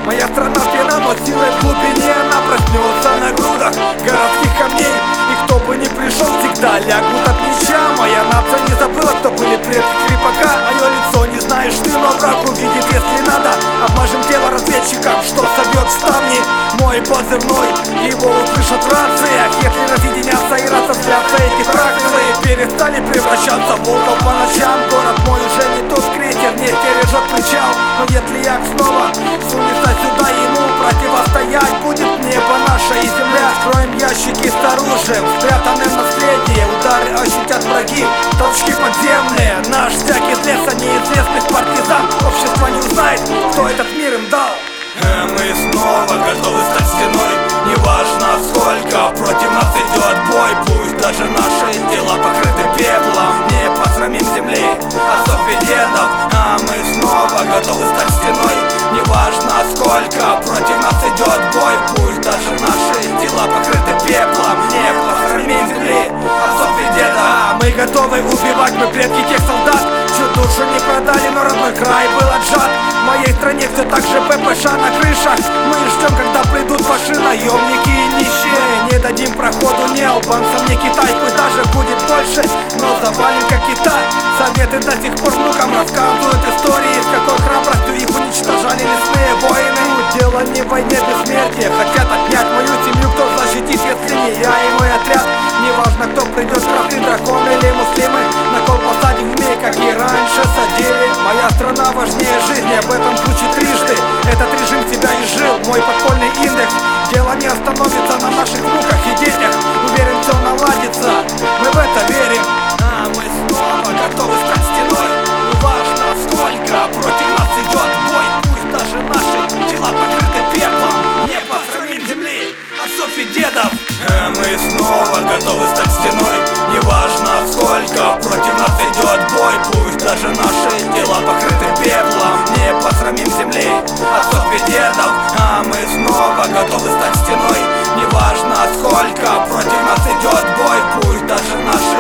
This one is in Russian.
Моя страна пьяна, но силой в глубине она проснется на грудах городских камней. И кто бы ни пришел, всегда лягут от меча. Моя нация не забыла, кто были предки крепака. Мое лицо не знаешь ты, но враг увидит, если надо. Обмажем тело разведчикам, что собьет ставни. Мой позывной, его услышат в рациях. Если разъединятся и рассослятся эти фракции, перестали превращаться в волков по ночам. Город мой уже не тот крейсер, не стережет причал. Но если я снова сунется сюда, ему противостоять будет небо наше и земля. Скроем ящики с оружием, спрятанным наследие. Удары ощутят враги, толчки подземные. Наш стяг из леса неизвестных партизан. Общество не узнает, кто этот мир им дал. Мы снова готовы стать стеной. Неважно сколько против нас идет бой. Пусть даже наши тела покрыты пеплом, не посрамим земли отцов и дедов. Мы снова готовы стать стеной. Неважно сколько против нас идет бой. Пусть даже наши тела покрыты пеплом, не посрамим земли отцов и дедов. Мы готовы убивать, мы предки тех солдат, чью душу не продали, но родной край был отжат. В моей стране все так же ППШ на крышах. Мы ждем, когда придут ваши наемники и нищие. Не дадим проходу ни албанцам, ни Китай. Пусть даже будет больше, но завалим как Китай. Советы до сих пор внукам рассказывают истории, с какой храбростью их уничтожали лесные воины. Дело не в войне бессмертия, хотят отнять мою семью. Кто защитит, если не я и мой отряд? Неважно, кто придет, красный дракон или муслимы. На кол посадим змей, как и раньше садили. Моя страна важнее жизни, об этом звучит трижды. Этот режим себя изжил, мой подпольный индекс. Дело не остановится на наших внуках и детях. Уверен, все наладится, мы в это верим. Мы снова готовы стать стеной. Неважно сколько против нас идет бой. Пусть даже наши тела покрыты пеплом, не посрамим земли отцов и дедов. Мы снова готовы стать стеной. Неважно сколько против нас идет бой. Пусть даже наши тела покрыты пеплом, не посрамим земли отцов и дедов. Мы снова готовы стать стеной. Неважно сколько против нас идет бой. Пусть даже наши